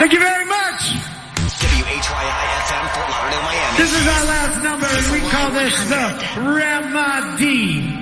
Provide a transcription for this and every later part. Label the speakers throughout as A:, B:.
A: Thank you very much.
B: WHYI-FM, Fort Lauderdale, Miami.
A: This is our last number, and we call this the Remedy.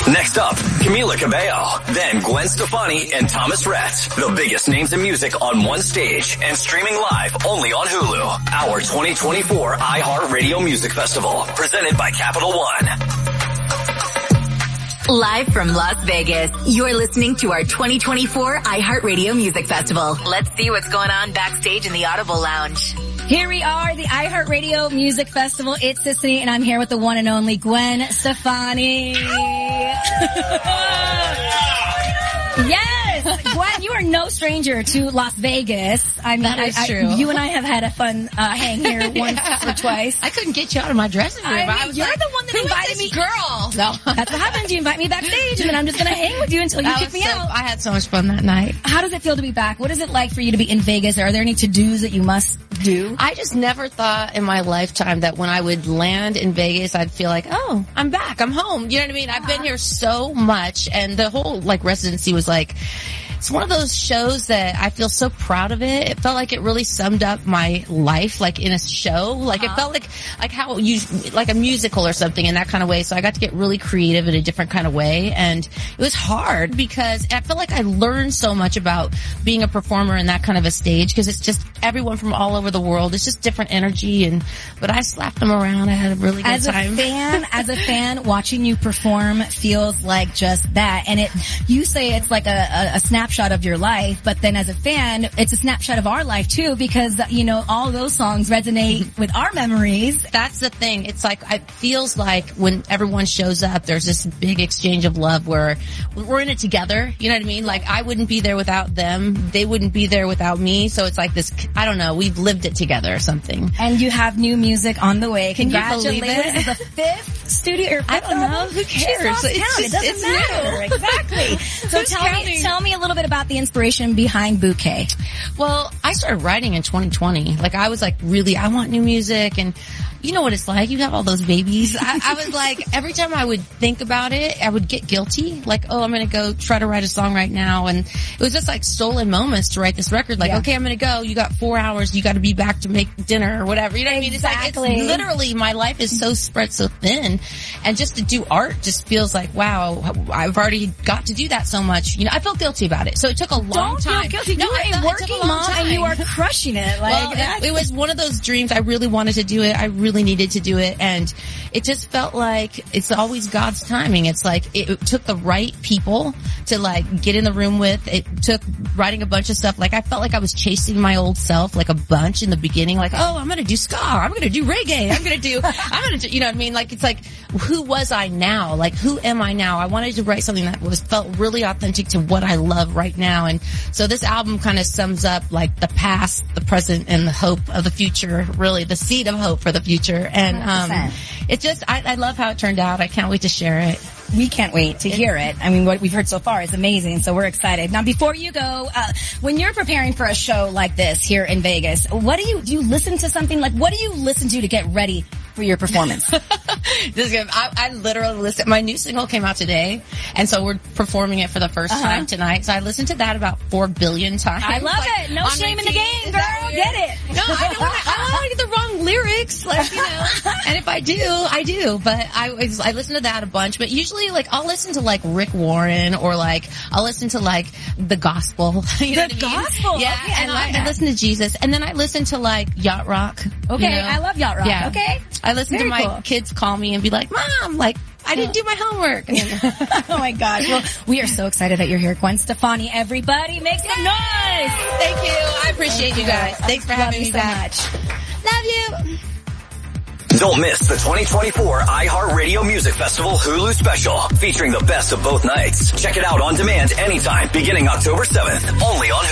B: Next up, Camila Cabello, then Gwen Stefani and Thomas Rhett. The biggest names in music on one stage and streaming live only on Hulu. Our 2024 iHeartRadio Music Festival, presented by Capital One.
C: Live from Las Vegas, you're listening to our 2024 iHeartRadio Music Festival. Let's see what's going on backstage in the Audible Lounge.
D: Here we are, the iHeartRadio Music Festival. It's Sissany, and I'm here with the one and only Gwen Stefani. Yes! Gwen, you are no stranger to Las Vegas. I mean,
E: that is true.
D: You and I have had a fun hang here once or twice.
E: I couldn't get you out of my dressing room.
D: I mean, you're the one that invited me.
E: Girl. No.
D: That's what happens. You invite me backstage, and then I'm just going to hang with you until you kick me out.
E: I had so much fun that night.
D: How does it feel to be back? What is it like for you to be in Vegas? Are there any to-dos that you must do?
E: I just never thought in my lifetime that when I would land in Vegas, I'd feel like, oh, I'm back. I'm home. You know what I mean? I've been here so much, and the whole, residency was it's one of those shows that I feel so proud of it. It felt like it really summed up my life, in a show. It felt like how you, a musical or something in that kind of way. So I got to get really creative in a different kind of way. And it was hard because I felt like I learned so much about being a performer in that kind of a stage, because it's just everyone from all over the world. It's just different energy. But I slapped them around. I had a really good time.
D: As a fan, watching you perform feels like just that. And you say it's like a snapshot of your life, but then as a fan, it's a snapshot of our life too, because, all those songs resonate with our memories.
E: That's the thing. It's it feels like when everyone shows up, there's this big exchange of love where we're in it together. You know what I mean? I wouldn't be there without them. They wouldn't be there without me. So it's this, I don't know, we've lived it together or something.
D: And you have new music on the way.
E: Can you believe it?
D: This is the fifth studio, or fifth
E: I don't know.
D: album?
E: Who cares?
D: It doesn't matter.
E: New.
D: Exactly. So tell me a little bit about the inspiration behind Bouquet.
E: Well, I started writing in 2020. I was I want new music, and you know what it's like. You have all those babies. I was every time I would think about it, I would get guilty. Oh, I'm going to go try to write a song right now. And it was just stolen moments to write this record. Okay, I'm going to go. You got 4 hours. You got to be back to make dinner or whatever. You know what I mean?
D: Exactly.
E: It's literally, my life is so spread so thin. And just to do art just feels wow, I've already got to do that so much. I felt guilty about it. So it took a long time.
D: Don't feel guilty. No, you're a working mom and you are crushing it.
E: It was one of those dreams. I really wanted to do it. I really needed to do it, and it just felt like it's always God's timing. It's it took the right people to get in the room with. It took writing a bunch of stuff. I felt like I was chasing my old self a bunch in the beginning. Oh, I'm gonna do ska, I'm gonna do reggae, I'm gonna do, you know what I mean? It's who was I now? Who am I now? I wanted to write something that felt really authentic to what I love right now. And so this album kind of sums up the past, the present, and the hope of the future, really the seed of hope for the future. And it's just, I love how it turned out. I can't wait to share it.
D: We can't wait to hear it. I mean, what we've heard so far is amazing, so we're excited. Now, before you go, when you're preparing for a show like this here in Vegas, do you listen to something? What do you listen to get ready for your performance?
E: This is good. I literally listened. My new single came out today, and so we're performing it for the first time tonight. So I listened to that about 4 billion times.
D: I love it. No shame in the game, girl. Get it.
E: No, I don't want to get the wrong lyrics. And if I do, I do. But I listen to that a bunch. But usually, I'll listen to Rick Warren, or I'll listen to the gospel. You know what I mean?
D: Gospel.
E: Yeah.
D: Okay,
E: and I listen to Jesus, and then I listen to Yacht Rock.
D: Okay, I love Yacht Rock.
E: Yeah.
D: Okay.
E: I listen to my kids call me and be like, Mom, I didn't do my homework.
D: Oh my gosh. Well, we are so excited that you're here. Gwen Stefani, everybody make some noise.
E: Thank you. I appreciate you guys. Thanks for having me back.
D: So much. Love you.
B: Don't miss the 2024 iHeartRadio Music Festival Hulu special, featuring the best of both nights. Check it out on demand anytime, beginning October 7th, only on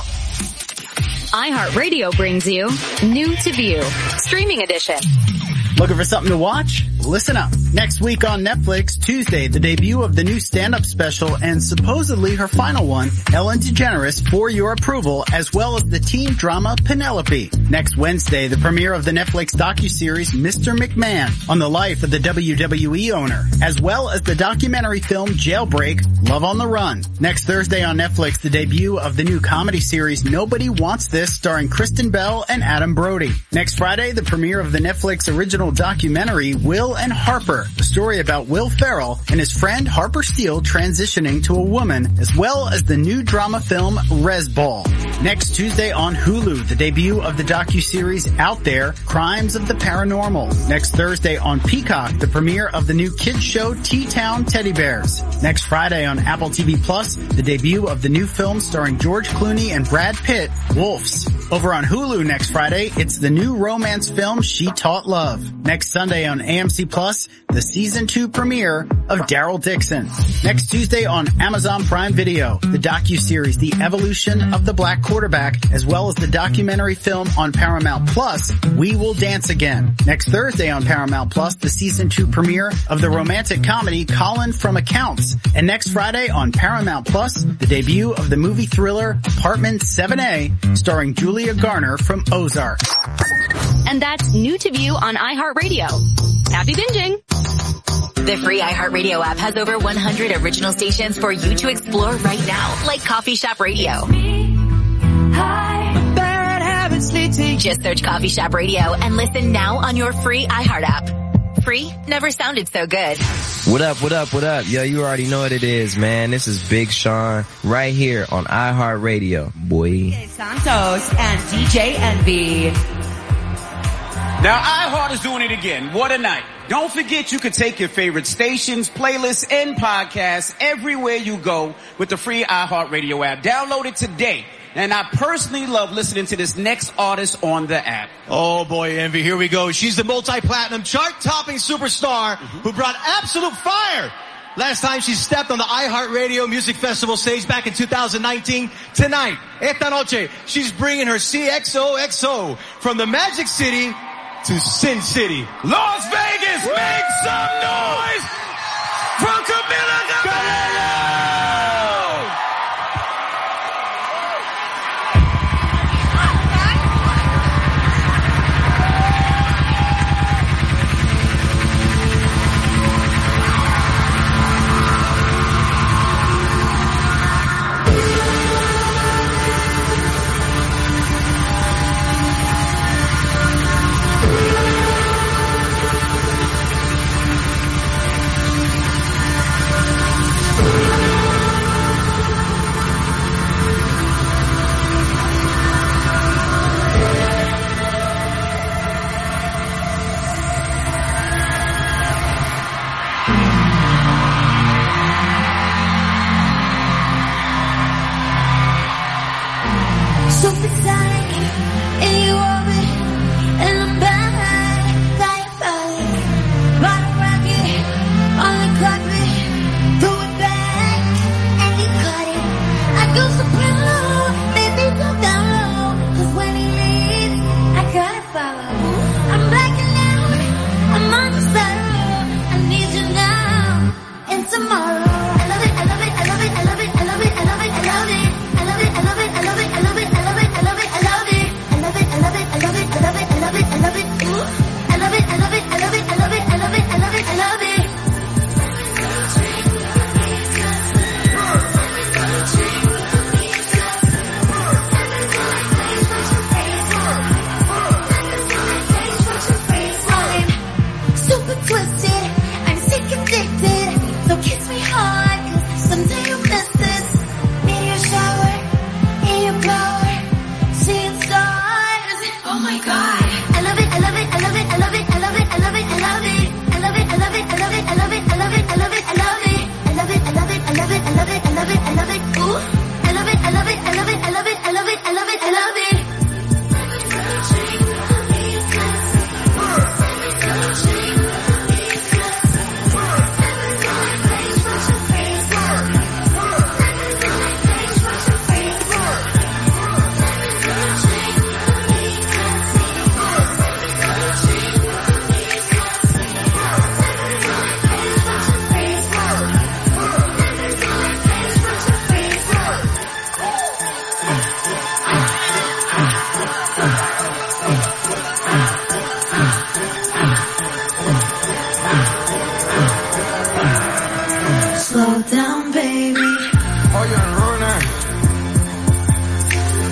B: Hulu.
C: iHeartRadio brings you New to View, Streaming Edition.
F: Looking for something to watch? Listen up. Next week on Netflix, Tuesday, the debut of the new stand-up special and supposedly her final one, Ellen DeGeneres, For Your Approval, as well as the teen drama Penelope. Next Wednesday, the premiere of the Netflix docuseries Mr. McMahon on the life of the WWE owner, as well as the documentary film Jailbreak, Love on the Run. Next Thursday on Netflix, the debut of the new comedy series Nobody Wants This, starring Kristen Bell and Adam Brody. Next Friday, the premiere of the Netflix original documentary Will and Harper, the story about Will Ferrell and his friend Harper Steele transitioning to a woman, as well as the new drama film Resball. Next Tuesday on Hulu, the debut of the docuseries Out There, Crimes of the Paranormal. Next Thursday on Peacock, the premiere of the new kids show T-Town Teddy Bears. Next Friday on Apple TV Plus, the debut of the new film starring George Clooney and Brad Pitt, Wolves. Over on Hulu next Friday, it's the new romance film She Taught Love. Next Sunday on AMC Plus, the season 2 premiere of Daryl Dixon. Next Tuesday on Amazon Prime Video, the docuseries The Evolution of the Black Quarterback, as well as the documentary film on Paramount Plus, We Will Dance Again. Next Thursday on Paramount Plus, the season 2 premiere of the romantic comedy Colin from Accounts. And next Friday on Paramount Plus, the debut of the movie thriller Apartment 7A, starring Julia Garner from Ozark.
C: And that's new to view on iHeartRadio. Happy binging! The free iHeartRadio app has over 100 original stations for you to explore right now, like Coffee Shop Radio. Just search Coffee Shop Radio and listen now on your free iHeart app. Free never sounded so good.
G: What up, what up, what up? Yo, you already know what it is, man. This is Big Sean right here on iHeartRadio, boy.
H: Santos and DJ Envy.
I: Now, iHeart is doing it again. What a night. Don't forget you can take your favorite stations, playlists, and podcasts everywhere you go with the free iHeartRadio app. Download it today. And I personally love listening to this next artist on the app.
J: Oh boy, Envy, here we go. She's the multi-platinum chart-topping superstar who brought absolute fire last time she stepped on the iHeartRadio Music Festival stage back in 2019. Tonight, esta noche, she's bringing her CXOXO from the Magic City to Sin City.
I: Las Vegas, make some noise for Camila Cabello!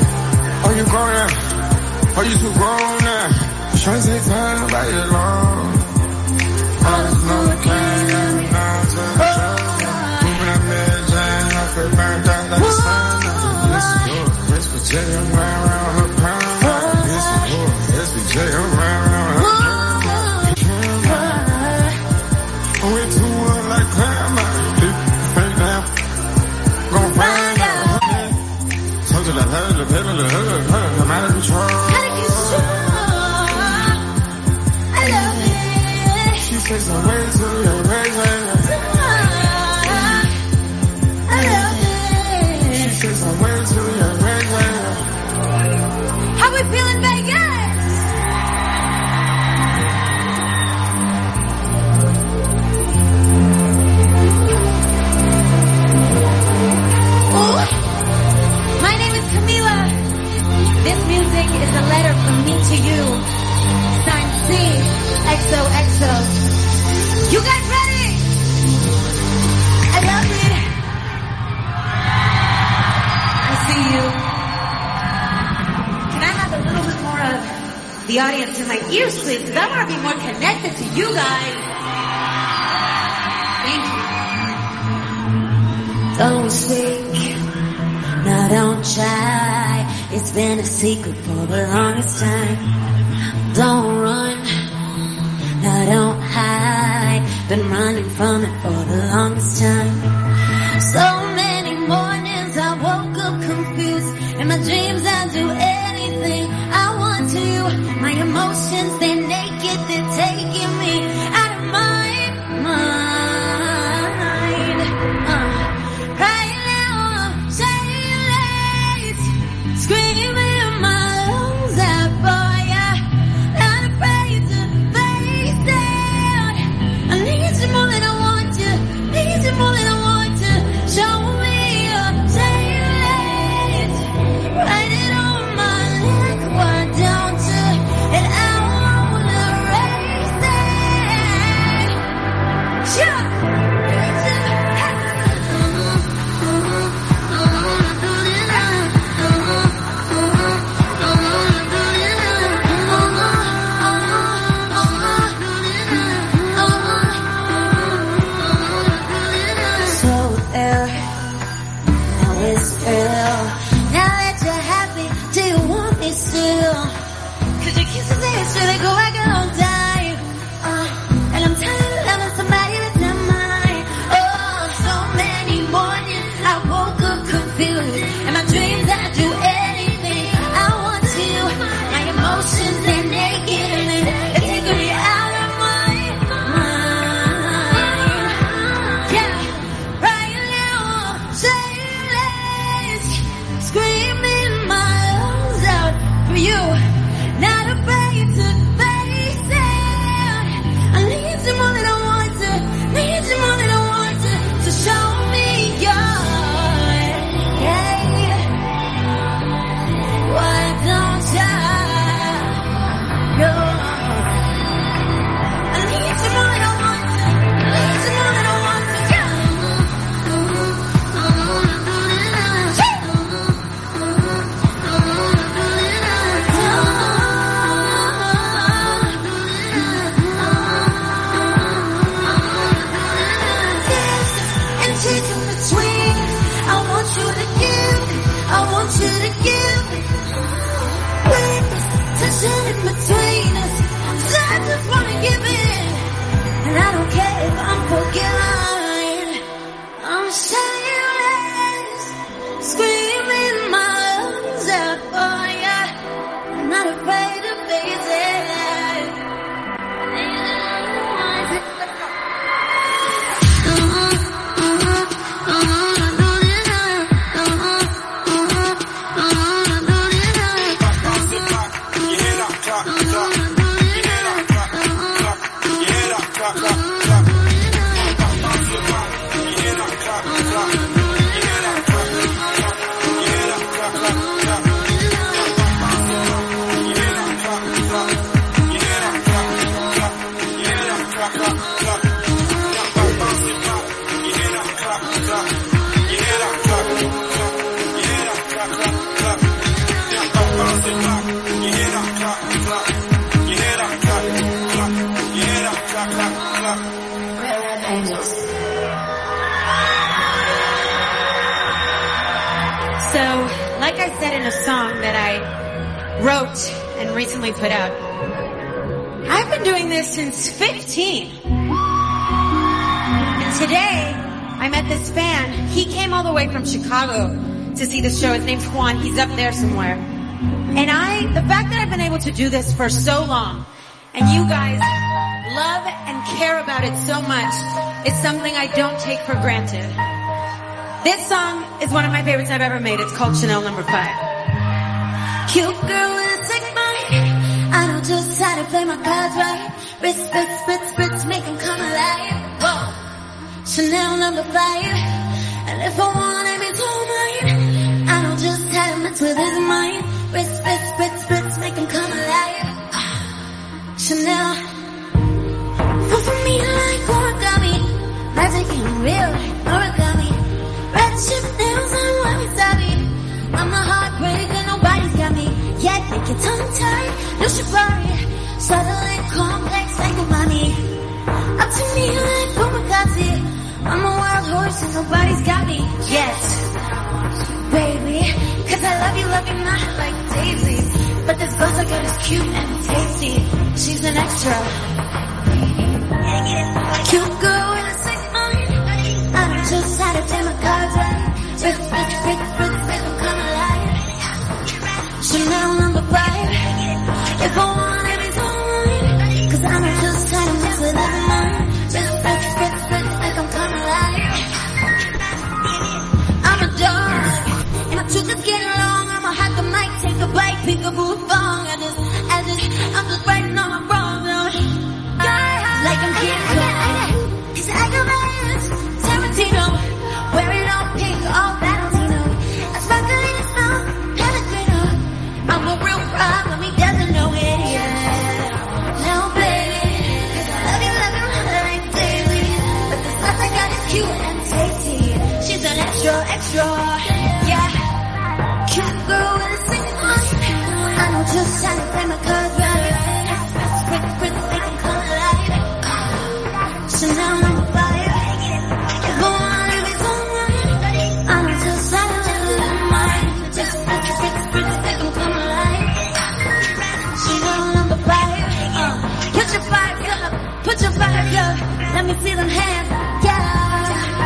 K: Are you too grown now? Trying to take time about your long. takes my way to your way. I love it. She takes my way to your way.
L: How we feeling, Vegas? Ooh. My name is Camila. This music is a letter from me to you. Signed C, XOXO. You guys ready? I love it. I see you. Can I have a little bit more of the audience in my ears, please? Because I want to be more connected to you guys. Thank you.
K: Don't speak, no don't try. It's been a secret for the longest time. Don't run, no don't hide. Been running from it for the longest time. So many mornings I woke up confused. In my dreams I do anything I want to. My emotions, they're naked, they're taking me out of my mind. Right now I'm saying screaming my lungs out for ya. Not afraid to face it. I need you more than I want you. Need you more than I want to. Show me your daylight. Write it on my neck, why don't you? And I wanna erase it. Yeah. So there, now it's real. Now that you're happy, do you want me still? 'Cause your kisses ain't sure they go like on time. And I'm tired of loving somebody that's not mine. Oh, so many mornings I woke up confused. In my dreams I do anything I want to. My emotions, they're naked and they're taking me out of my mind. Yeah, right now I'm saying screaming my lungs out for you. Not afraid to face it. I need you more than I want to. Need you more than I want to. So show me your yeah. Why don't you? I need you more than I want to. Need you more than I want to. And she's in between. I want you to give. I want you to give. Wait, tension in between us. So I just wanna give in. And I don't care if I'm forgiven. I'm shameless. Screaming my lungs out for ya. I'm not afraid to face it.
L: So, like I said in a song that I wrote and recently put out, I've been doing this since 15. And today, I met this fan. He came all the way from Chicago to see the show. His name's Juan. He's up there somewhere. And the fact that I've been able to do this for so long, and you guys love and care about it so much. It's something I don't take for granted. This song is one of my favorites I've ever made. It's called Chanel No. 5. Cute girl with a sick mind. I know just how to play my cards right. Ritz, ritz, ritz, ritz, make them come alive. Whoa. Chanel No. 5. And if I want him, it's all mine. I know just how to mess with his mind. Ritz, ritz, ritz, ritz, make them come alive. Chanel. Fall for me like origami. Magic ain't real like origami. Red chip nails on wabi-sabi. I'm the heartbreaker, nobody's got me. Yet make your tongue tied, no shibari. Subtle and complex like a mommy. Up to me like Bumakazi. I'm a wild horse and nobody's got me yet. Baby, cause I love you not like Daisy. But this girl I got is cute and tasty. She's an extra. Cute girl with a sick mind. I don't just how to play my cards right. Ritz, ritz, ritz, ritz, make them come alive. Chanel No. 5. If I want it, it's all mine. Cause I don't just how to mess with every mind. Ritz, ritz, ritz, ritz, make them come alive. I'm a dog. And my truth is getting long. I'ma hack the mic, take a bite, pick a boo thong. I'm just writing on my wrong. Like I'm getting cold. Cause I got my hands, Tarantino. Wear it all pink, all Valentino. I sparkle in his mouth, Pellegrino. I'm a real problem, he doesn't know it yet. Now baby, cause I love you like daily. But the stuff I got is cute and tasty. She's an extra, extra, yeah. Cute girl with a sick mind. I know just how to play my cards right. Ritz, ritz, make them come alive. Chanel No. 5. If I want it, it's all mine. I know just how to live mine. Just ritz, ritz, ritz, make them come alive. Chanel No. 5. Put your 5 up, put your 5 up. Let me see them hands, yeah.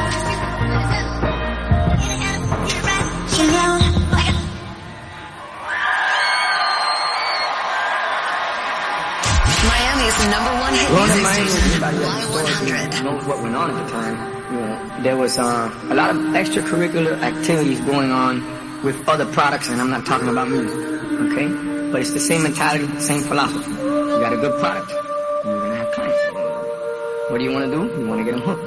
L: Chanel.
M: Miami's #1 hit music station,
N: Y100. Knows what went on at the time. You know, there was a lot of extracurricular activities going on with other products, and I'm not talking about music, okay? But it's the same mentality, same philosophy. You got a good product, and you're gonna have clients. What do you want to do? You want to get them hooked.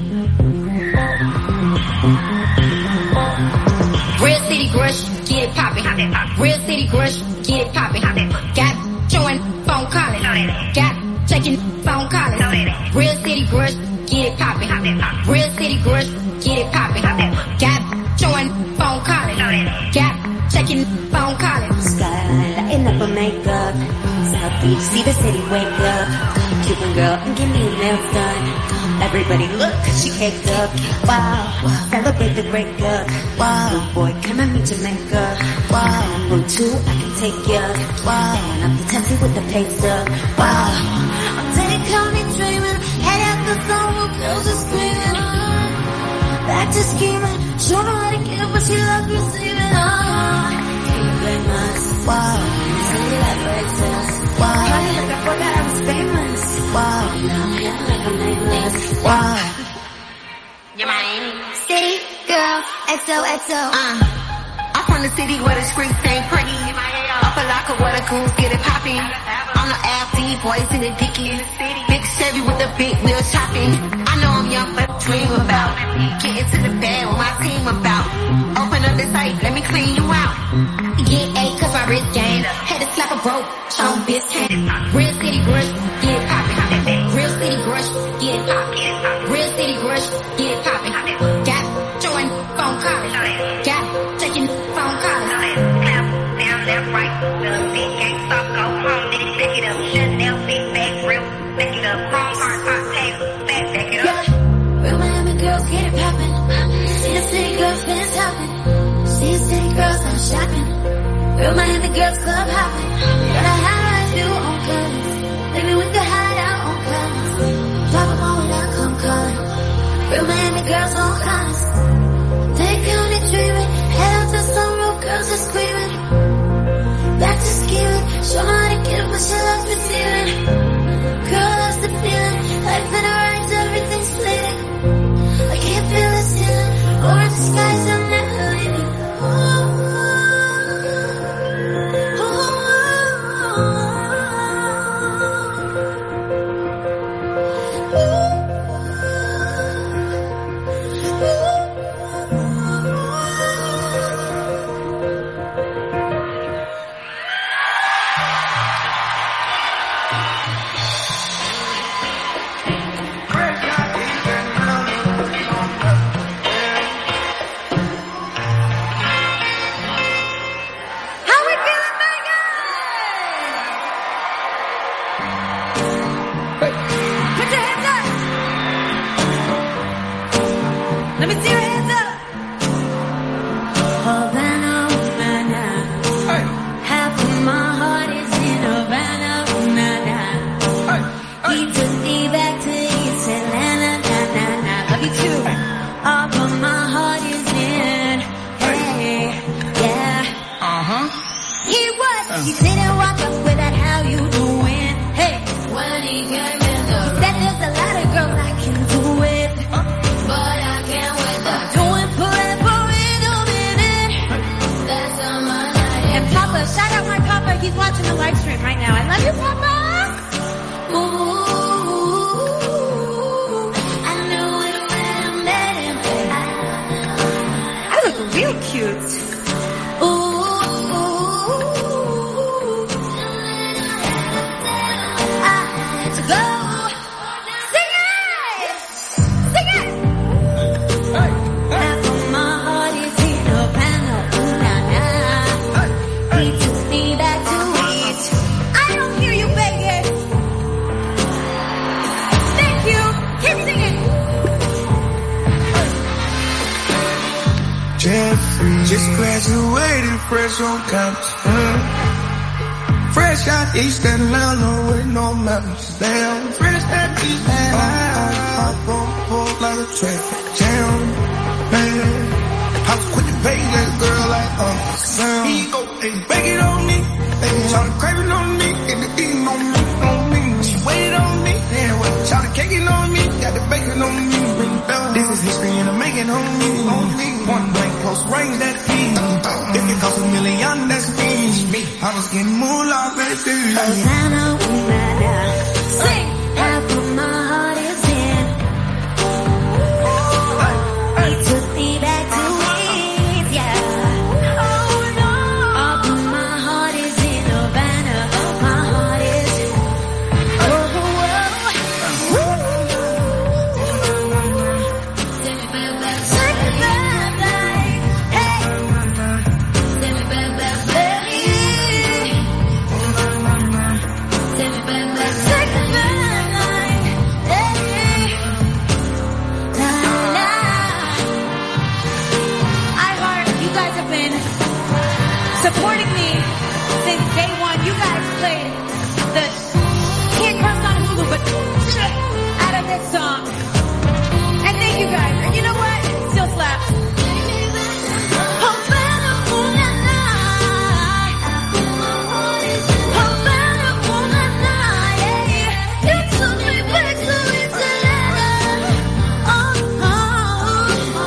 K: Real City Grush, get it poppin'. Real City Grush, get it poppin'. Got join phone calling. Got checking phone calling. Real City Grush, get it poppin'. Real City Grush, get it poppin'. Got join phone calling. Got checking phone calling.
L: Skyline lighting up her makeup. South Beach, see the city wake up. Cuban girl and give me a nails done. Everybody look, she caked up. Wow, celebrate the breakup. Wow, boy, can I meet Jamaica? Wow, room 2, I can take ya. Wow, and I'm the taxi with the pizza. Wow, I'm Teddy County dreaming. Head out the phone, girls are screaming. Back to scheming. Show her how to give, but she loves receiving. Can you blame us? Wow, silly like breakfast. Wow, probably like I forgot I was famous. Wow, now I'm feeling like I'm nameless. Wow.
K: You're Miami City girl, XOXO.
M: I'm from the city where the streets ain't pretty. Upper locker where the goons get it poppin'. I'm the FD boys in the dickies. Big Chevy with the big wheel chopping. I know I'm young, but dream about getting to the bed with my team about. Open up the site, let me clean you out.
K: Get A cause my wrist game. Had to slap a broke, show bitch hand. Real City Grush, get it poppin'. Real City Grush, get it poppin'. Real City Grush, get it poppin'. Got join phone calling. Got checking phone calling.
O: Down, left, right, little big gang, stop, go home, nigga, back it up, Chanel, big bag, real, back it up, wrong, hard, table, back it up.
L: Real Miami girls get it poppin'. See the city girls finish hopping. See the city girls I'm shopping. Real Miami girls club hopping. Gotta highlight you on colors. Maybe we could hide out on colors. Drop them all when I come calling. Real Miami girls on colors. They county dreaming. Head out to some real girls are screaming. Back to scheming. Show her how to get it, but she loves receiving. Girl loves the feeling. Like
P: carefree. Just graduated, fresh on campus. Fresh out East Atlanta with no mountains. Damn, fresh out East Atlanta. Hop on board like a traffic jam. Man, I was quick to pay that girl like Uncle Sam. He go, hey, bake it on me. They try to crave it on me. Get the eating on me, on me. She waited on me. Yeah, well, try to cake it on me. Got the bacon on me. This is history and I'm making on me. One blank close range, that feed. If it costs $1 million, that's me. I was getting moolah, baby.
K: Havana, Havana. Sing. Half of my heart is in. He took me back to it, yeah. Oh no. All of my heart is in Havana. My heart is in. Oh, whoa. Send me back. Send me back. Hey. Send me back, baby. Send me back. Take me back. Hey. La la. iHeart, you guys have been supporting me since day one. You guys played the can't curse on Hulu, but out of this song. And thank you guys. And you know what? It still slaps. Havana, ooh la la. Havana, ooh la la, yeah. You took me back to East Atlanta. Oh, oh,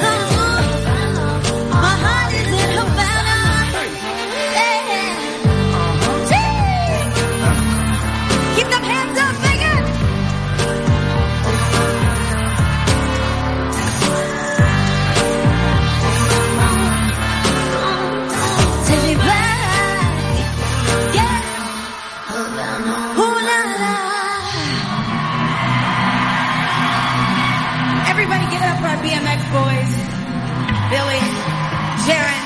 K: oh. My heart is in Havana. Yeah. Keep them hands up, Megan. Take me back, yeah. Ooh la la. Everybody give it up for our BMX boys. Billy, Jaron.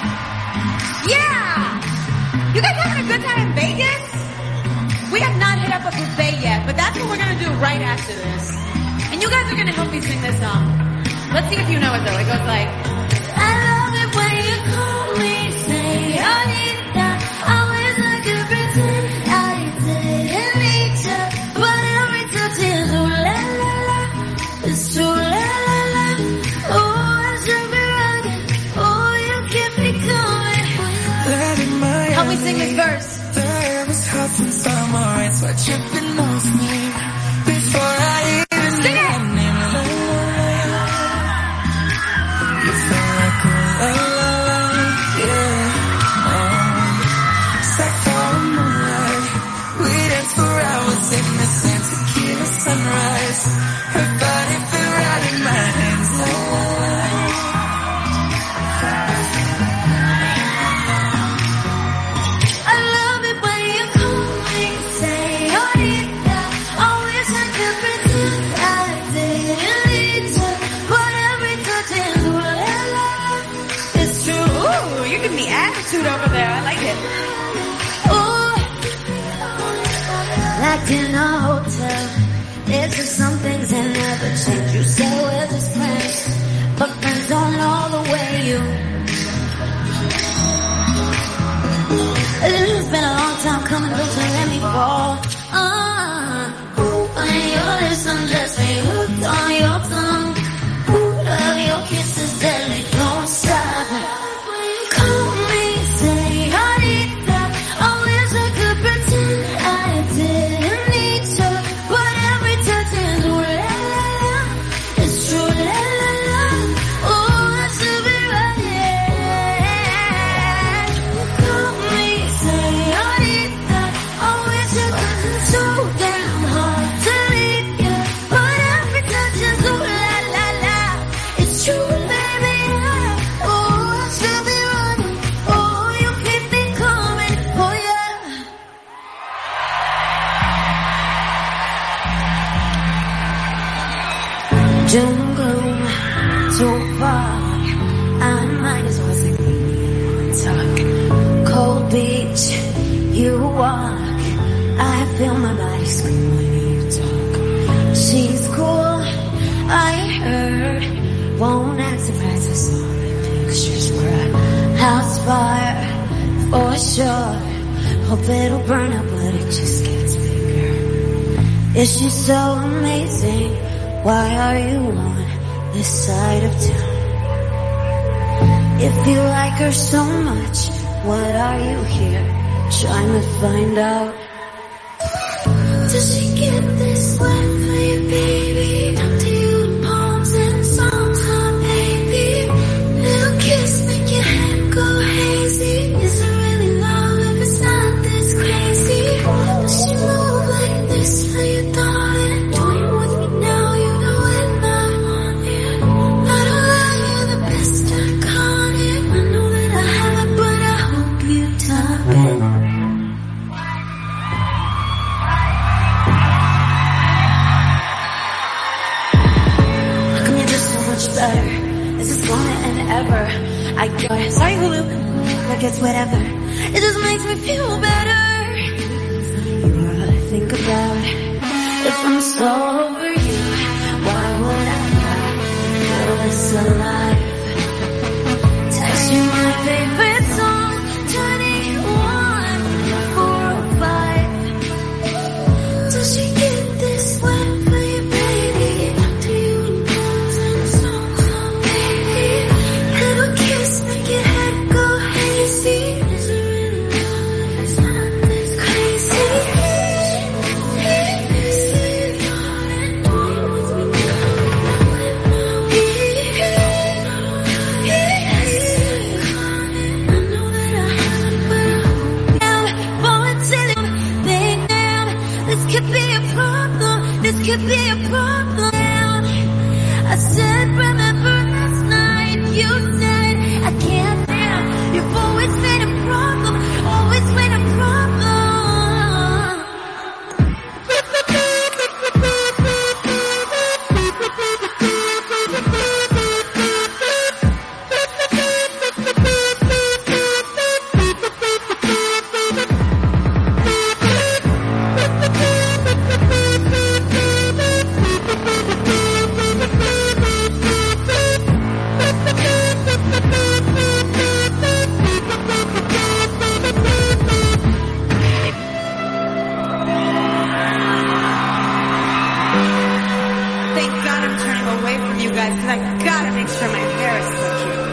K: Yeah! You guys having a good time in Vegas? We have not hit up a buffet yet, but that's what we're gonna do right after this. And you guys are gonna help me sing this song. Let's see if you know it though. It goes like, I love it when you call me, say, Anita. Always like a pretend I didn't need you. But every touch is ooh la la la. It's true la la la. Oh, I should be running. Oh, you keep me coming. Help me sing this verse.
P: The air was hot since I'm alright, so I tripping off me. Before I even
K: Sing it.
P: knew your name, la la la. You felt like a la la la, yeah. It's like fall moonlight. We danced for hours in the sand to keep the sunrise. Her body felt right in my hands, la la la.
K: I love it when you call me, say, Anita. Always like a pretend I didn't need you. But every touch is ooh la la. It's true. Ooh, you're giving me attitude over there. I like it. Ooh, like in a hotel. There's just some things that never change. You say we're just friends, but friends don't know the way you. It's been a long time coming, don't you let me fall. On your lips, undress me, hooked on your tongue. Love your kisses, deadly, don't stop. Call me, say, Anita. Always I could pretend I didn't need you. But every touch is ooh la la la. It's true la la la. Oh, I should be running. Call me, say, Anita. Always I could so damn hard to leave you. But every touch is ooh la la la. It's true, baby. Oh, I should be running. Oh, you keep me coming. Oh yeah. Doom gloom, so far. I might as well sing. Talk. Cold beach, you walk. I feel my body scream when you talk. She's cool, I heard. Won't act surprised I saw the pictures. Hope it'll burn up, but it just gets bigger. Is she so amazing? Why are you on this side of town? If you like her so much, what are you here trying to find out? Does she get this wet for you, baby? Talk to you in poems and songs, huh, baby? Little kiss make your head go hazy. Is it really love if it's not this crazy? Does she move like this for you, darling? Join with me now, you know it, I want it. I don't lie, you're the best I got it. I know that I have it, but I hope you top it. Better. This is gonna end ever. I guess. Sorry, Hulu. I guess whatever. It just makes me feel better. I think about if I'm so over you, why would I not feel this alive? Text you my favorite song, 21-405. Does she get this wet for you, baby? Talk to you in poems and songs, oh baby. Little kiss make your head go hazy. Is it really love? It's not this crazy. This could be a problem. This could be a problem. I said, remember last night you said I can't stand. You've always been a problem. Always been a problem.
H: Thank God I'm turning away from you guys because I gotta make sure my hair is so cute.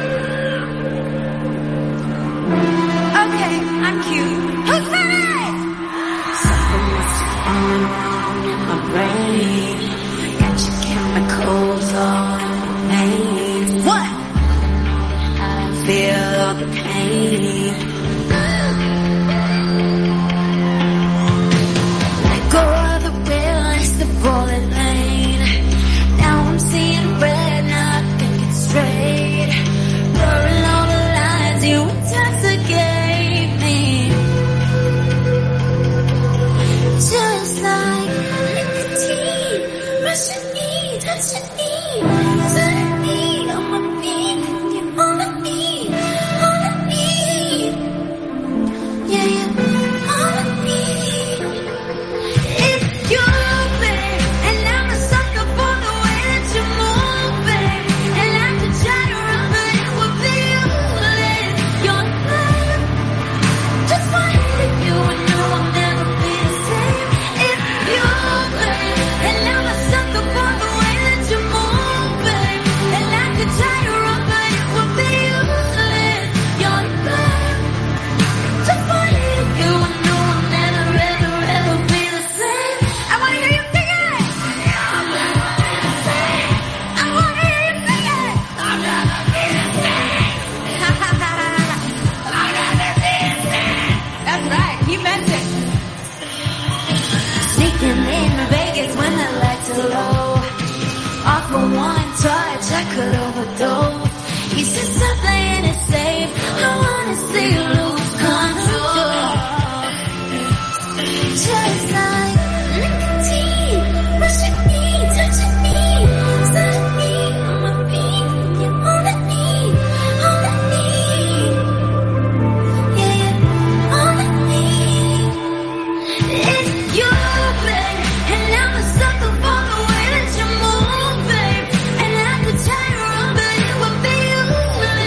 H: Okay, I'm cute. Who's ready?
K: Something must have fallen wrong in my brain. Got your chemicals all in my veins. What? I feel all the pain. Let go of the wheel, it's the bullet lane. Now I'm seeing red, not thinking straight. Blurring all the lines, you intoxicate me. Just like nicotine, rushing me, touching me, suddenly on my feet, you're all I need, all I need. Yeah, yeah, all I need. It's you, babe, and I'm a sucker for the way that you move, babe. And I could try to run, but it would be useless. You're the babe. Just wanted you and know I'll never be the same. It's you, babe, and I'm a sucker for the way that you move, babe. And I could try to run, but it would be useless. You're the babe. Just wanted you and know I'll never, ever, ever be the same. I wanna hear you sing it. I wanna hear you sing it. I'll never be the same. I'll never be the same.
H: That's right, he meant it.
K: Sneaking in Vegas when the lights are low. Off for one touch, I could overdose. He said stop playing it safe. I wanna see you lose control. Just like nicotine, rushing me, touching me, suddenly on my feet. You're all I need, all I need. Yeah, yeah, all I need. It's you, babe, and I'm a sucker for the way that you move, babe. And I could try to run, but it would be useless.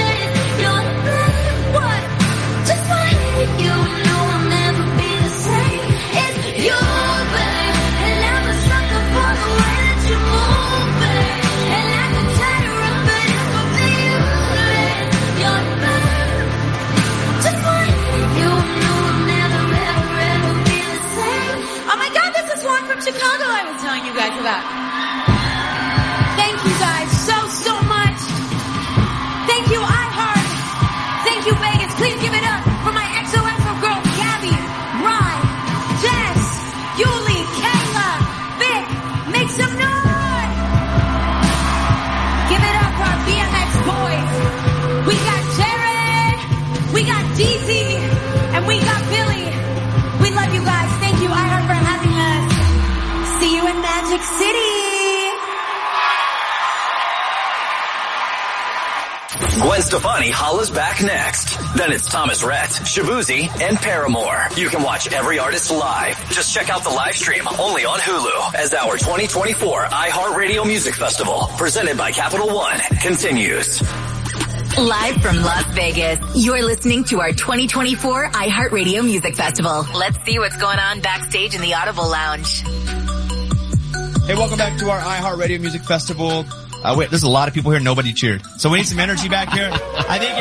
B: Gwen Stefani holla's back next. Then it's Thomas Rhett, Shabuzi, and Paramore. You can watch every artist live. Just check out the live stream only on Hulu as our 2024 iHeartRadio Music Festival, presented by Capital One, continues.
C: Live from Las Vegas, you're listening to our 2024 iHeartRadio Music Festival. Let's see what's going on backstage in the Audible Lounge.
Q: Hey, welcome back to our iHeartRadio Music Festival. Wait, there's a lot of people here. Nobody cheered. So we need some energy back here. I think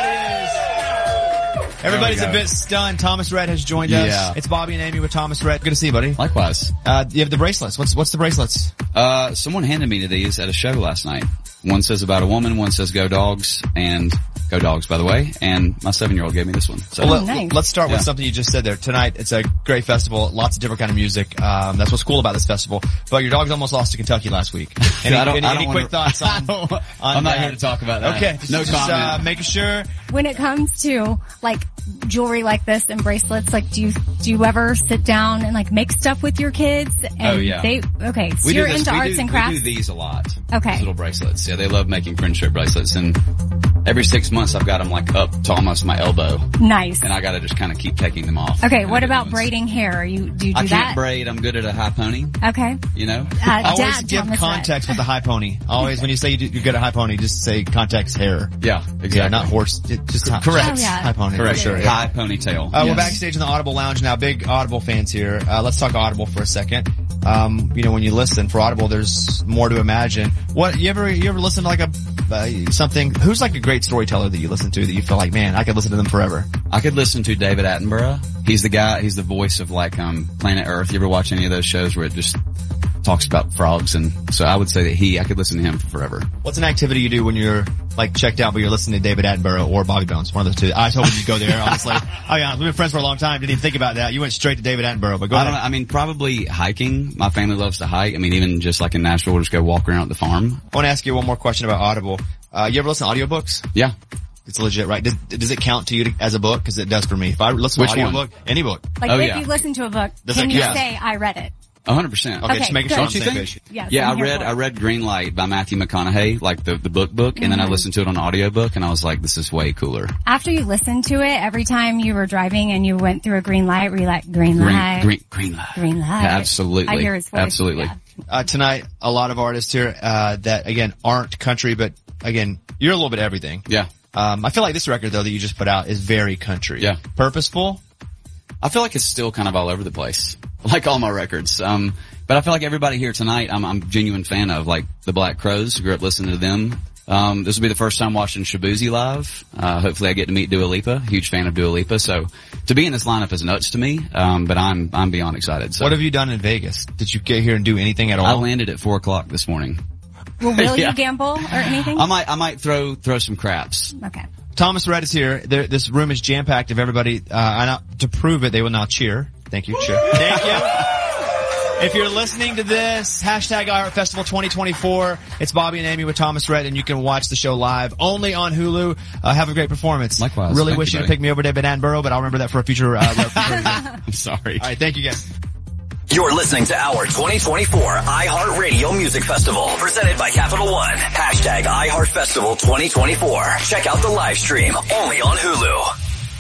Q: everybody's a bit stunned. Thomas Rhett has joined us.
R: Yeah.
Q: It's Bobby and Amy with Thomas Rhett. Good to see you, buddy.
R: Likewise.
Q: You have the bracelets. What's the bracelets?
R: Someone handed me these at a show last night. One says about a woman, one says go dogs, and go dogs, by the way. And my 7-year-old gave me this one. So,
Q: let's start with something you just said there. Tonight, it's a great festival, lots of different kind of music. That's what's cool about this festival. But your dogs almost lost to Kentucky last week. Any quick thoughts on
R: I'm not
Q: that?
R: here to talk about that.
Q: Okay.
R: No comment.
Q: Making sure.
D: When it comes to like jewelry like this and bracelets, like do you ever sit down and like make stuff with your kids? And so you're into arts and crafts?
R: We do these a lot.
D: Okay.
R: These little bracelets. Yeah, they love making friendship bracelets, and every 6 months I've got them like up to almost my elbow.
D: Nice.
R: And I gotta just kind of keep taking them off.
D: Okay, what about braiding hair? Do you do that?
R: I can't braid. I'm good at a high pony.
D: Okay.
R: You know?
Q: Always give context with the high pony. Always, when you say you get a high pony, just say context hair.
R: Yeah, exactly.
Q: Yeah, not horse. Just correct. High pony.
R: Correct.
Q: Sure.
R: High ponytail.
Q: We're backstage in the Audible Lounge now. Big Audible fans here. Let's talk Audible for a second. When you listen for Audible, there's more to imagine. What, you ever listen to like something, who's like a great storyteller that you listen to that you feel like, man, I could listen to them forever?
R: I could listen to David Attenborough. He's the voice of like, Planet Earth. You ever watch any of those shows where it just talks about frogs? And so I would say that I could listen to him for forever.
Q: What's an activity you do when you're like checked out but you're listening to David Attenborough or Bobby Bones? One of those two. I was hoping you'd go there, honestly. I'll be honest, we've been friends for a long time. Didn't even think about that. You went straight to David Attenborough, but go ahead.
R: Probably hiking. My family loves to hike. Even just like in Nashville, we'll just go walk around at the farm.
Q: I want to ask you one more question about Audible. You ever listen to audiobooks?
R: Yeah.
Q: It's legit, right? Does it count to you as a book? Because it does for me. If I listen to an audiobook, any book.
D: Like if you listen to a book, can you say, I read it?
R: 100%.
Q: Okay, just making sure
R: Don't you think?
D: Yeah,
R: I read Green Light by Matthew McConaughey, like the book, and then I listened to it on audiobook, and I was like, this is way cooler.
D: After you listened to it, every time you were driving and you went through a green light, were you like, green light?
R: Green light.
D: Green light.
R: Yeah, absolutely.
D: I hear his voice.
R: Absolutely.
D: Yeah.
Q: Tonight, a lot of artists here, that again, aren't country, but again, you're a little bit everything.
R: Yeah.
Q: I feel like this record though that you just put out is very country.
R: Yeah.
Q: Purposeful?
R: I feel like it's still kind of all over the place. Like all my records. But I feel like everybody here tonight, I'm a genuine fan of, like the Black Crowes. Grew up listening to them. This will be the first time watching Shabuzi live. Hopefully I get to meet Dua Lipa. Huge fan of Dua Lipa. So to be in this lineup is nuts to me. But I'm beyond excited. So.
Q: What have you done in Vegas? Did you get here and do anything at all?
R: I landed at 4:00 this morning.
D: Well, will you gamble or anything?
R: I might throw some craps.
D: Okay.
Q: Thomas Rhett is here. This room is jam-packed of everybody. To prove it, they will now cheer. Thank you. Cheer. Thank you. If you're listening to this, hashtag iHeart Festival 2024. It's Bobby and Amy with Thomas Rhett, and you can watch the show live only on Hulu. Have a great performance.
R: Likewise.
Q: Really wish you could pick me over David Attenborough, but I'll remember that for a future
R: I'm sorry.
Q: All right, thank you guys.
B: You're listening to our 2024 iHeartRadio Music Festival, presented by Capital One. Hashtag iHeart Festival 2024. Check out the live stream only on Hulu.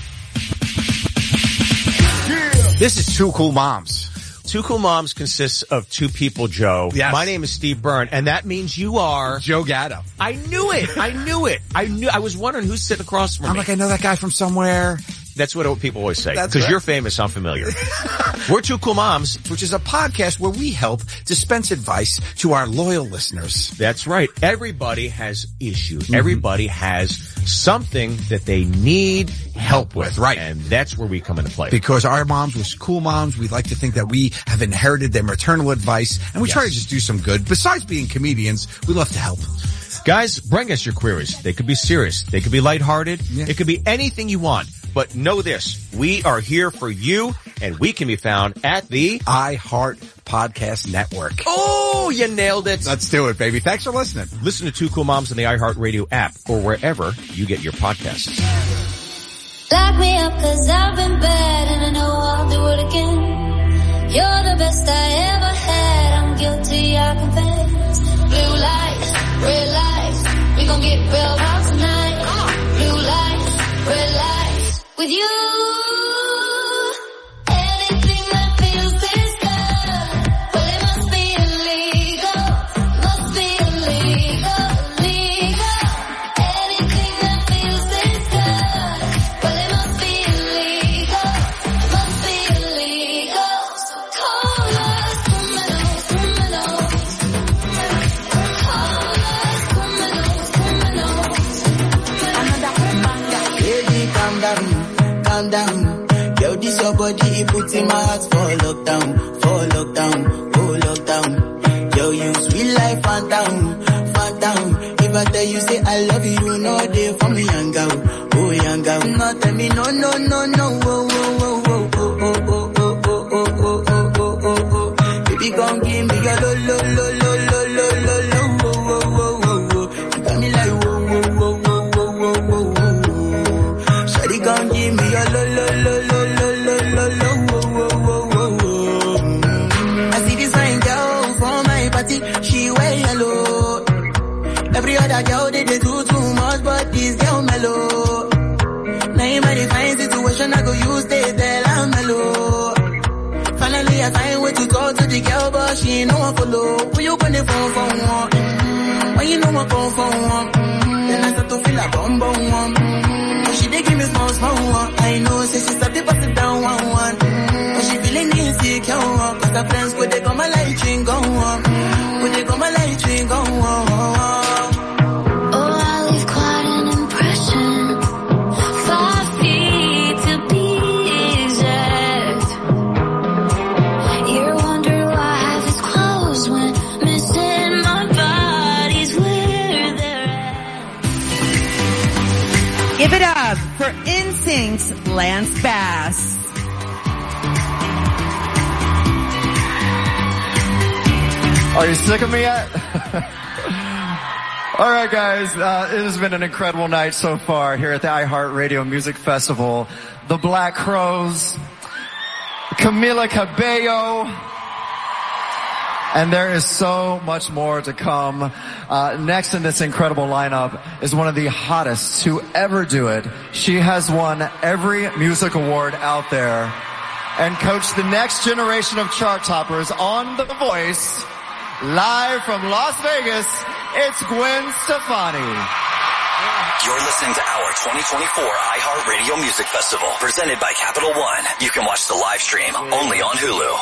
S: This is Two Cool Moms. Two Cool Moms consists of two people, Joe.
T: Yes.
S: My name is Steve Byrne, and that means you are
T: Joe Gatto.
S: I knew it. I was wondering who's sitting across from me.
T: I'm like, I know that guy from somewhere.
S: That's what people always say.
T: That's
S: because
T: right.
S: You're famous, I'm familiar. We're Two Cool Moms,
T: which is a podcast where we help dispense advice to our loyal listeners.
S: That's right. Everybody has issues. Mm-hmm. Everybody has something that they need help with.
T: Right.
S: And that's where we come into play.
T: Because our moms was cool moms. We like to think that we have inherited their maternal advice, and we try to just do some good. Besides being comedians, we love to help.
S: Guys, bring us your queries. They could be serious. They could be lighthearted. Yeah. It could be anything you want. But know this, we are here for you, and we can be found at the
T: iHeart Podcast Network.
S: Oh, you nailed it.
T: Let's do it, baby. Thanks for listening.
S: Listen to Two Cool Moms on the iHeart Radio app or wherever you get your podcasts.
K: Lock me up 'cause I've been bad and I know I'll do it again. You're the best I ever had. I'm guilty, I confess. Blue lights, red lights. We gon' get real wild tonight. with you. Anything that feels this good, well it must be illegal. Must be illegal, illegal. Anything that feels this good, well it must be illegal. Must be illegal. So call us criminals, criminals. Call us criminals, criminals.
U: Baby, calm down, calm down. Yo, this your body, it puts in my heart for lockdown, oh lockdown. Yo, you sweet life, phantom, phantom. If I tell you say I love you, no day for me, young girl, oh young girl. No, tell me no, no, no, no, oh, oh, oh, oh, oh, oh, oh, oh, oh, oh, oh, oh, oh, oh. Baby, gon' give me your lo, lo, lo, lo, lo, lo, lo, lo, oh, oh, oh, oh, oh. You got me like, whoa, whoa, whoa, whoa, whoa, whoa, whoa, whoa. Shawty gon' give me your lo, lo, lo, lo, lo, lo, lo, lo, whoa, whoa, whoa, whoa, whoa. I see this fine girl from my party, she wear yellow. Every other girl they do too much, but this girl mellow. Now in my fine situation, I go use they tell I'm mellow. Finally I find way to talk to the girl, but she ain't no one follow. When you gonna phone for one? When you know I phone for one? Then I start to feel a bum bum one. But she dey give me small small one. I know, say she start to pass it down one one. But she feeling insecure, cause her friends could they come my light ring go on. Could they come my light ring go on.
K: Oh, I leave quite an impression. 5 feet to be exact. You're wondering why I have his clothes when missing my body's where they're at.
H: Give it up for NSYNC's Lance Bass.
V: Are you sick of me yet? All right, guys. It has been an incredible night so far here at the iHeartRadio Music Festival. The Black Crowes, Camila Cabello, and there is so much more to come. Next in this incredible lineup is one of the hottest to ever do it. She has won every music award out there and coached the next generation of chart toppers on The Voice. Live from Las Vegas, it's Gwen Stefani.
B: You're listening to our 2024 iHeartRadio Music Festival, presented by Capital One. You can watch the live stream only on Hulu.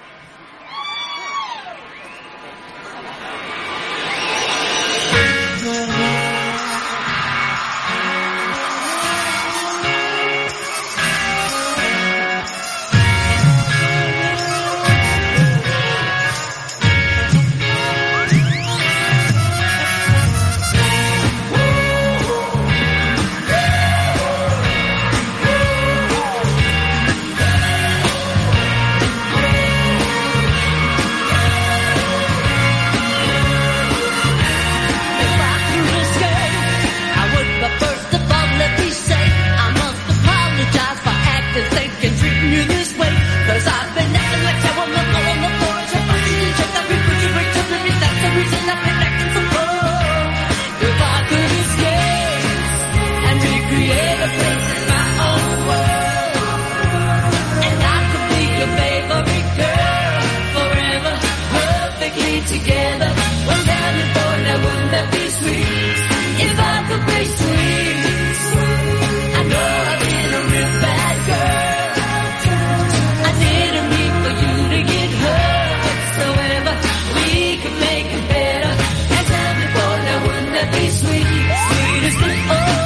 K: Together, well, tell me, boy, now wouldn't that be sweet? If I could be sweet, I know I've been a real bad girl. I didn't mean for you to get hurt whatsoever. We could make it better. And tell me, boy, now wouldn't that be sweet? Sweet as the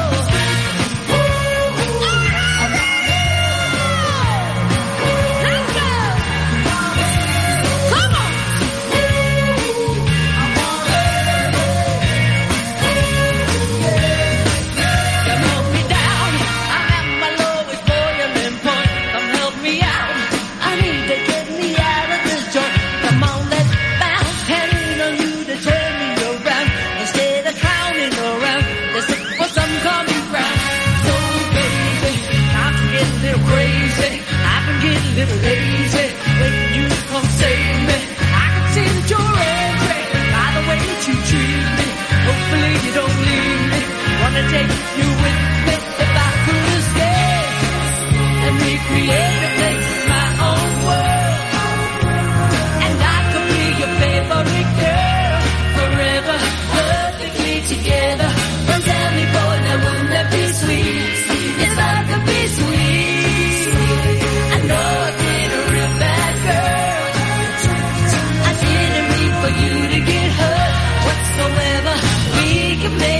K: little lazy when you come save me. I can see that you're angry by the way that you treat me. Hopefully you don't leave me. Wanna take you with me if I could escape.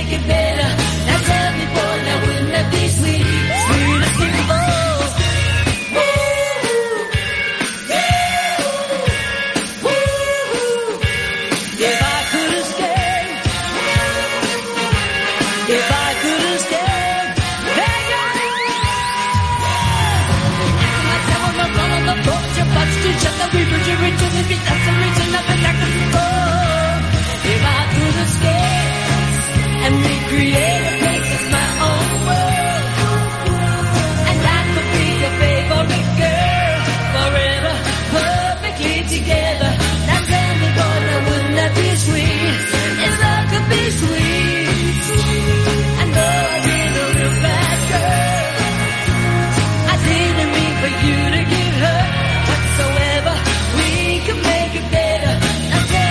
K: make it better. Now tell me, boy, now wouldn't that be sweet? Sweet as simple. Refrigerator to the beat, that's the reason I've been acting before. If I could escape and recreate a place that's my own world, and I could be your favorite girl, forever, perfectly together. Now tell me, boy, now wouldn't that be sweet? If love could be sweet, I know I've been a real bad girl. I didn't mean for you to give her whatsoever. We can make it better. Now tell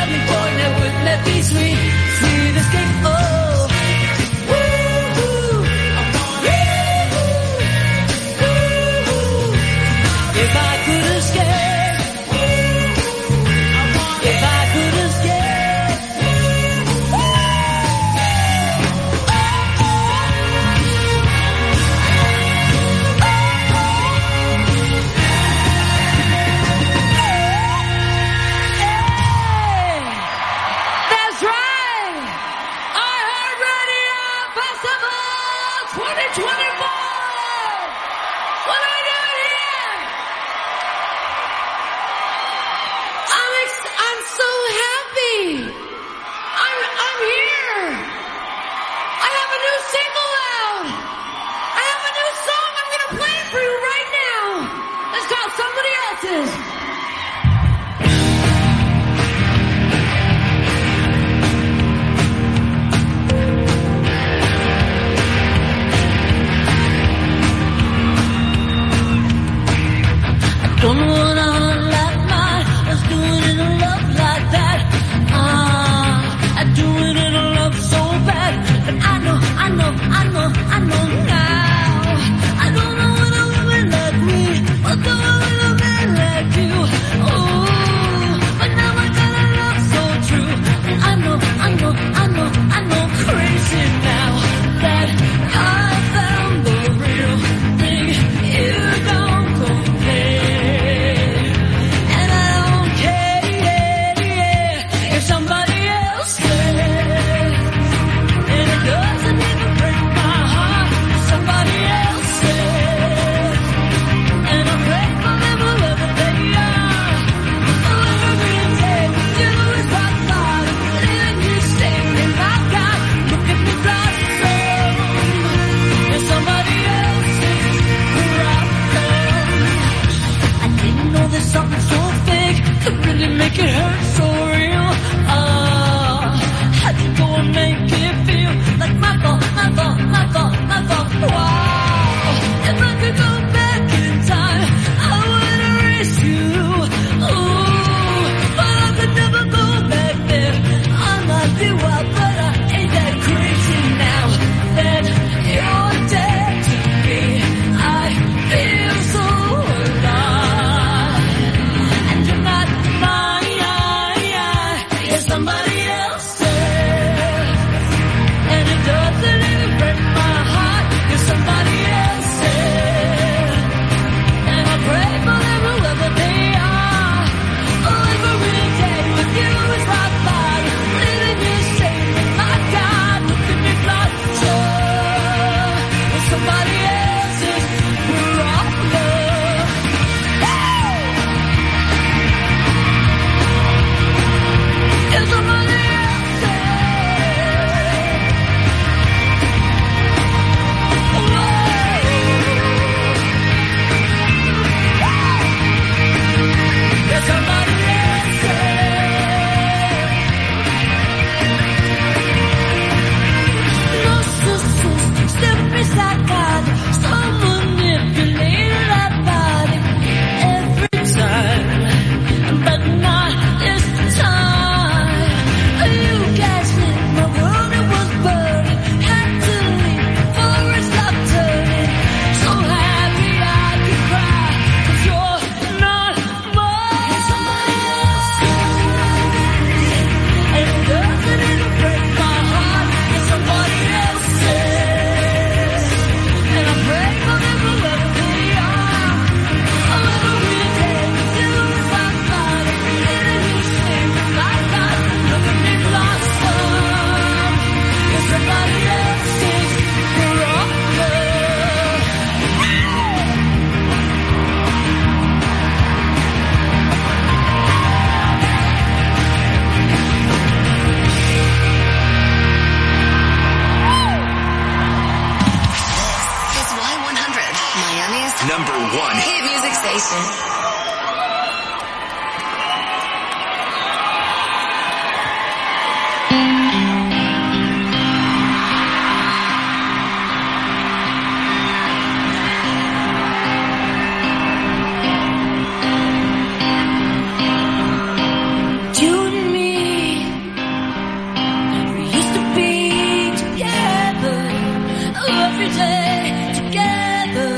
K: You and me, we used to be together every day, together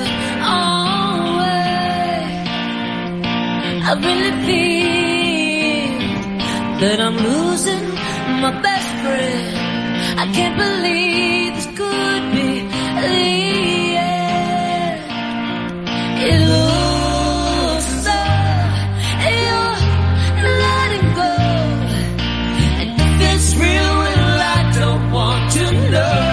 K: always. I really feel that I'm losing my best friend. I can't believe this could be the end. It looks as though you're letting go, and if it's real, well, I don't want to know.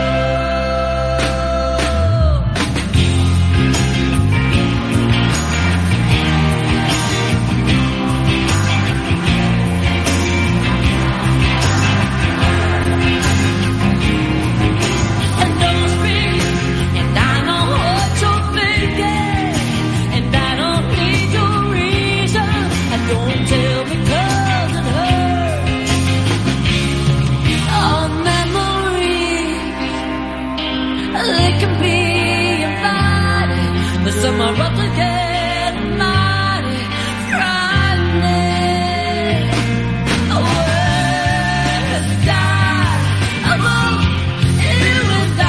K: And don't speak, and I know what you're thinking, and I don't need your reason. And don't tell me 'cause it hurts. Our memories, they can be inviting, but some are up to get mighty frightening. Words die above you and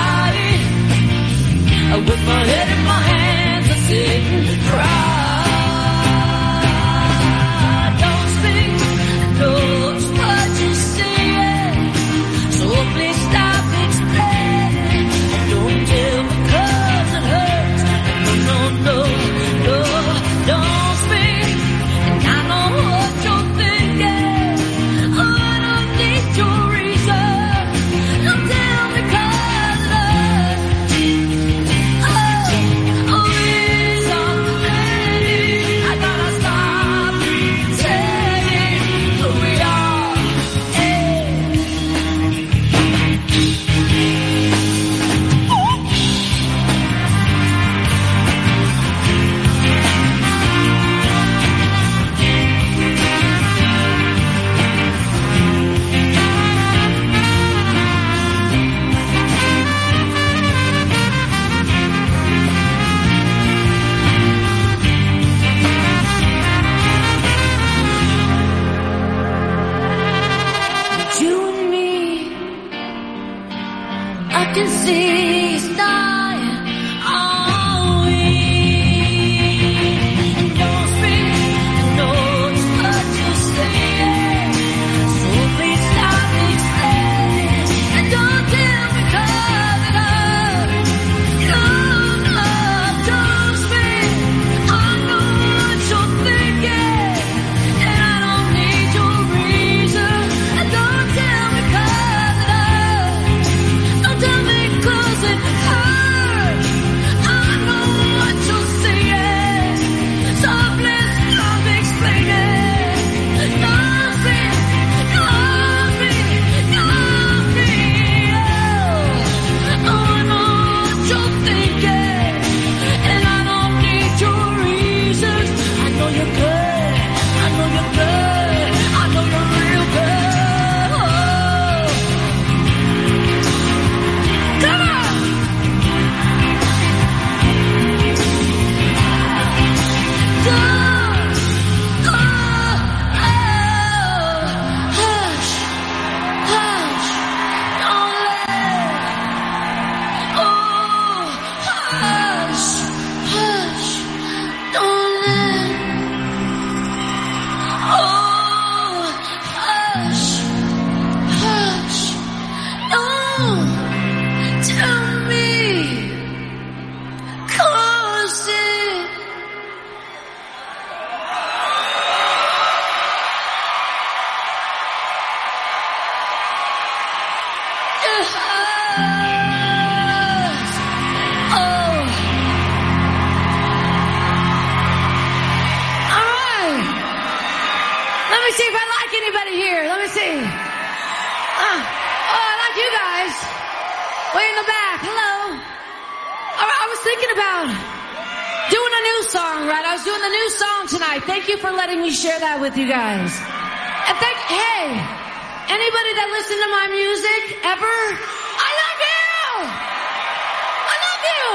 K: I. With my head in my hands, I sit and cry. Don't speak, knows what you're saying, so please stop explaining. And don't tell me 'cause it hurts. No, no, no, don't speak, and I know what you're thinking. Oh, I don't need your reason. Don't tell me 'cause it hurts. Oh, reason, baby, I gotta stop pretending we are. You and me, I can see it's dying. Oh, we don't speak, knows what you're saying, so please stop explaining. And don't tell me 'cause it hurts. No, no, don't speak. I know what you're thinking, and I don't need your reason. And don't tell me 'cause it hurts. Don't tell me 'cause it hurts. I know what you're saying, so please stop explaining. Don't speak, don't speak, don't speak. Oh, I know what you're thinking, and I don't need your reasons. I know you're good, I know you're good, I know you're real good. Oh. Come on! Don't, hush, hush, don't let, hush, hush, don't let, hush, hush, don't tell me 'cause it hurts. Oh. All right. Let me see if I like anybody here. Let me see. Oh, I like you guys. Way in the back. Hello. All right, I was thinking about doing a new
A: song, right? I was doing the new song tonight. Thank you for letting me share that with you guys. And hey, anybody that listened to my music ever, I love you! I love you!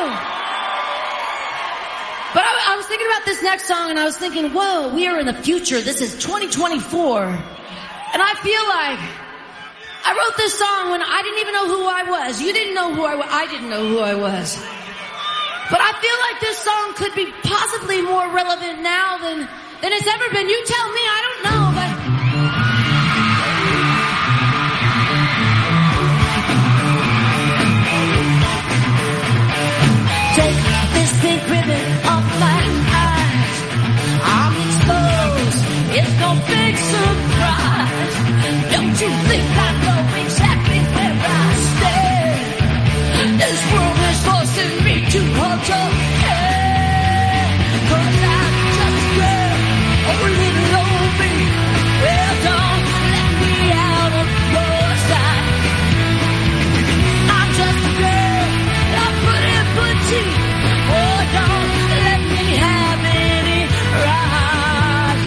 A: But I was thinking about this next song and I was thinking, whoa, we are in the future. This is 2024. And I feel like I wrote this song when I didn't even know who I was. You didn't know who I was. I didn't know who I was. But I feel like this song could be possibly more relevant now than it's ever been. You tell me, I don't know.